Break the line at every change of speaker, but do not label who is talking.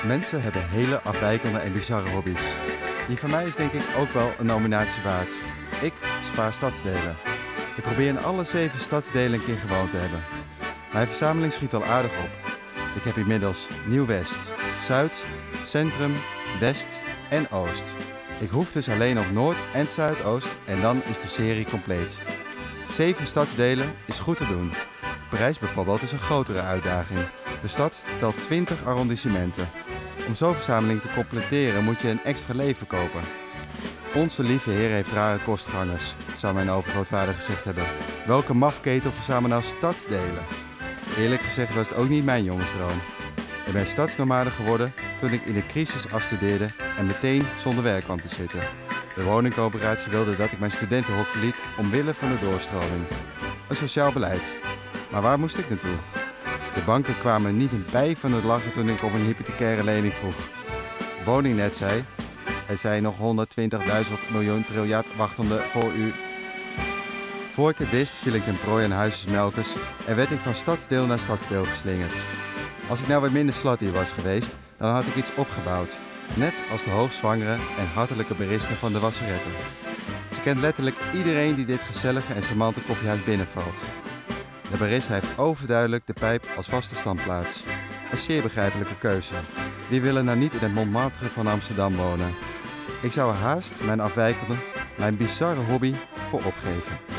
Mensen hebben hele afwijkende en bizarre hobby's. Die van mij is denk ik ook wel een nominatie waard. Ik spaar stadsdelen. Ik probeer in alle 7 stadsdelen een keer gewoond te hebben. Mijn verzameling schiet al aardig op. Ik heb inmiddels Nieuw-West, Zuid, Centrum, West en Oost. Ik hoef dus alleen nog Noord en Zuidoost en dan is de serie compleet. 7 stadsdelen is goed te doen. Parijs bijvoorbeeld is een grotere uitdaging. De stad telt 20 arrondissementen. Om zo'n verzameling te completeren moet je een extra leven kopen. Onze lieve Heer heeft rare kostgangers, zou mijn overgrootvader gezegd hebben. Welke mafketel verzamelt nou stadsdelen? Eerlijk gezegd was het ook niet mijn jongensdroom. Ik ben stadsnomade geworden toen ik in de crisis afstudeerde en meteen zonder werk kwam te zitten. De woningcoöperatie wilde dat ik mijn studentenhok verliet omwille van de doorstroming. Een sociaal beleid. Maar waar moest ik naartoe? De banken kwamen niet meer bij van het lachen toen ik op een hypothecaire lening vroeg. Woningnet zei, er zijn nog 120.000 miljoen triljard wachtende voor u. Voor ik het wist viel ik ten prooi aan huisjesmelkers en werd ik van stadsdeel naar stadsdeel geslingerd. Als ik nou wat minder slutty was geweest, dan had ik iets opgebouwd. Net als de hoogzwangere en hartelijke barista van de wasseretten. Ze kent letterlijk iedereen die dit gezellige en charmante koffiehuis binnenvalt. De barista heeft overduidelijk de pijp als vaste standplaats. Een zeer begrijpelijke keuze. Wie wil er nou niet in het Montmartre van Amsterdam wonen? Ik zou er haast mijn afwijkende, mijn bizarre hobby voor opgeven.